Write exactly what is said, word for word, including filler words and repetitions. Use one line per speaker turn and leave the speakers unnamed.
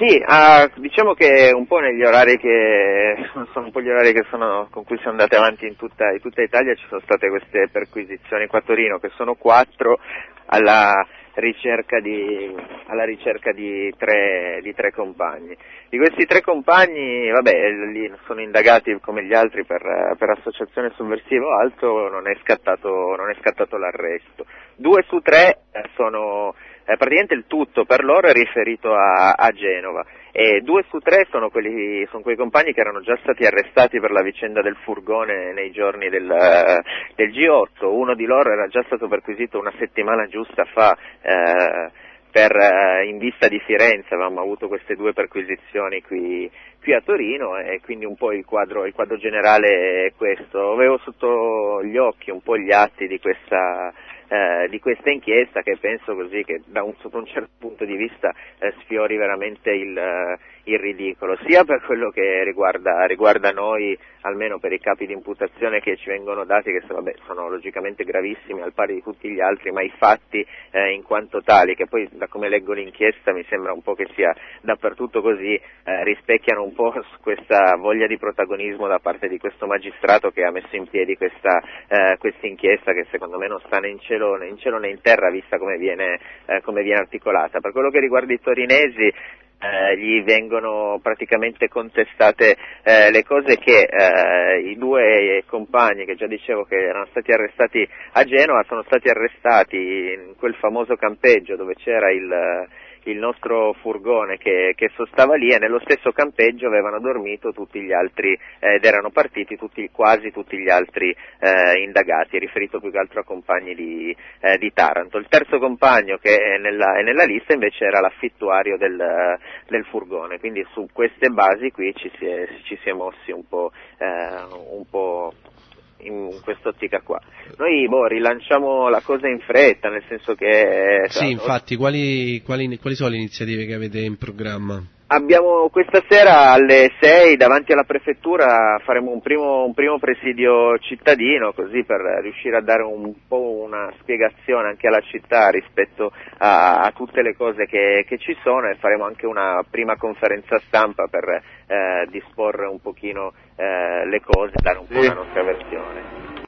Sì, ah, diciamo che un po' negli orari che sono un po' gli orari che sono con cui sono andate avanti in tutta, in tutta Italia, ci sono state queste perquisizioni qua a Torino, che sono quattro alla ricerca di alla ricerca di tre di tre compagni. Di questi tre compagni, vabbè, lì sono indagati come gli altri per, per associazione sovversiva o altro, non è scattato non è scattato l'arresto. Due su tre sono Eh, praticamente il tutto per loro è riferito a, a Genova e due su tre sono quelli, sono quei compagni che erano già stati arrestati per la vicenda del furgone nei giorni del, del G otto. Uno di loro era già stato perquisito una settimana giusta fa eh, per, eh, in vista di Firenze. Avevamo avuto queste due perquisizioni qui, qui a Torino e quindi un po' il quadro, il quadro generale è questo. Avevo sotto gli occhi un po' gli atti di questa Eh, di questa inchiesta che penso così che da un, sotto un certo punto di vista eh, sfiori veramente il, eh, il ridicolo, sia per quello che riguarda, riguarda noi, almeno per i capi di imputazione che ci vengono dati, che vabbè, sono logicamente gravissimi al pari di tutti gli altri, ma i fatti eh, in quanto tali, che poi da come leggo l'inchiesta mi sembra un po' che sia dappertutto così, eh, rispecchiano un po' questa voglia di protagonismo da parte di questo magistrato che ha messo in piedi questa eh, questa inchiesta, che secondo me non sta né in cielo né in cielo né in terra, vista come viene, eh, come viene articolata. Per quello che riguarda i torinesi, eh, gli vengono praticamente contestate eh, le cose che eh, i due compagni, che già dicevo che erano stati arrestati a Genova, sono stati arrestati in quel famoso campeggio dove c'era il il nostro furgone che, che sostava lì, e nello stesso campeggio avevano dormito tutti gli altri eh, ed erano partiti tutti, quasi tutti gli altri eh, indagati, riferito più che altro a compagni di, eh, di Taranto. Il terzo compagno che è nella, è nella lista invece era l'affittuario del, del furgone, quindi su queste basi qui ci si è, ci si è mossi un po', eh, un po' in quest'ottica qua. Noi boh, rilanciamo la cosa in fretta, nel senso che...
Sì, infatti, quali, quali, quali sono le iniziative che avete in programma?
Abbiamo questa sera alle sei davanti alla prefettura faremo un primo, un primo presidio cittadino, così per riuscire a dare un po' una spiegazione anche alla città rispetto a, a tutte le cose che, che ci sono, e faremo anche una prima conferenza stampa per eh, disporre un pochino eh, le cose, dare un po' la nostra versione.